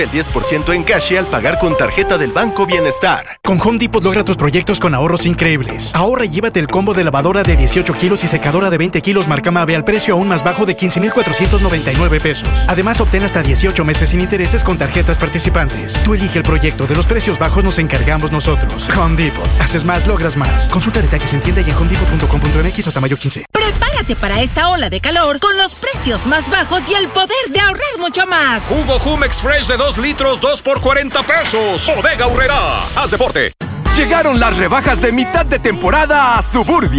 El 10% en cash al pagar con tarjeta del Banco Bienestar. Con Home Depot logra tus proyectos con ahorros increíbles. Ahorra y llévate el combo de lavadora de 18 kilos y secadora de 20 kilos marca Mave al precio aún más bajo de 15,499 pesos. Además, obtén hasta 18 meses sin intereses con tarjetas participantes. Tú elige el proyecto. De los precios bajos nos encargamos nosotros. Home Depot. Haces más, logras más. Consulta detalles en tienda y en homedepot.com.mx hasta mayo 15. Prepárate para esta ola de calor con los precios más bajos y el poder de ahorrar mucho más. Jugo Jumex Fresh de 2 litros, 2 por 40 pesos. Bodega Aurrerá. Haz deporte. Llegaron las rebajas de mitad de temporada a Suburbia.